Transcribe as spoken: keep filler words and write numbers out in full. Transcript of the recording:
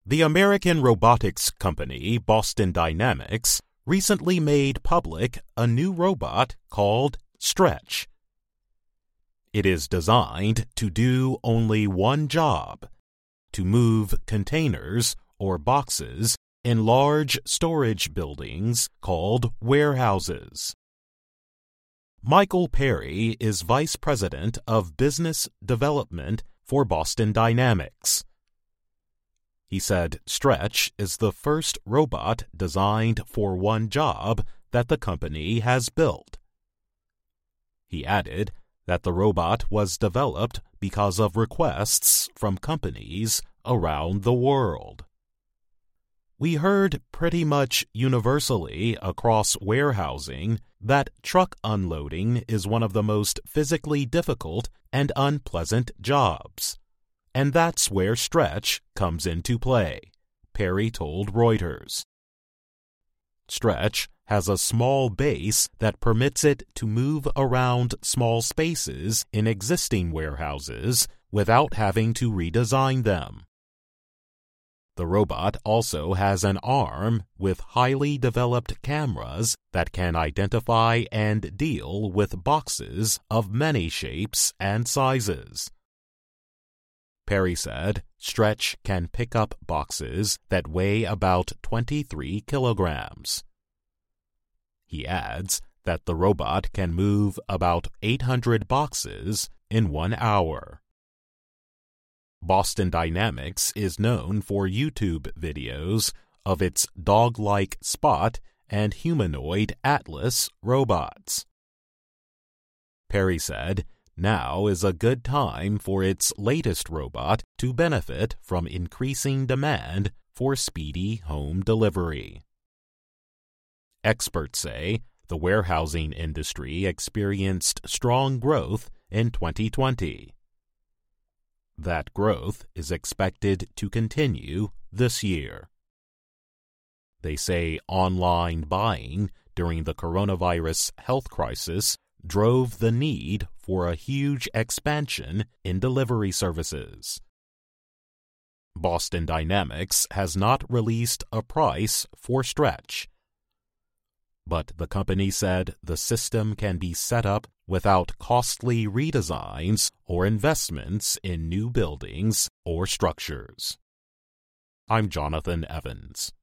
The American robotics company Boston Dynamics recently made public a new robot called Stretch. It is designed to do only one job: to move containers or boxes in large storage buildings called warehouses. Michael Perry is Vice President of Business Development for Boston Dynamics. He said Stretch is the first robot designed for one job that the company has built. He added that the robot was developed because of requests from companies around the world. We heard pretty much universally across warehousing that truck unloading is one of the most physically difficult and unpleasant jobs. And that's where Stretch comes into play, Perry told Reuters. Stretch has a small base that permits it to move around small spaces in existing warehouses without having to redesign them. The robot also has an arm with highly developed cameras that can identify and deal with boxes of many shapes and sizes. Perry said Stretch can pick up boxes that weigh about twenty-three kilograms. He adds that the robot can move about eight hundred boxes in one hour. Boston Dynamics is known for YouTube videos of its dog-like Spot and humanoid Atlas robots. Perry said now is a good time for its latest robot to benefit from increasing demand for speedy home delivery. Experts say the warehousing industry experienced strong growth in twenty twenty. That growth is expected to continue this year. They say online buying during the coronavirus health crisis drove the need for a huge expansion in delivery services. Boston Dynamics has not released a price for Stretch, but the company said the system can be set up without costly redesigns or investments in new buildings or structures. I'm Jonathan Evans.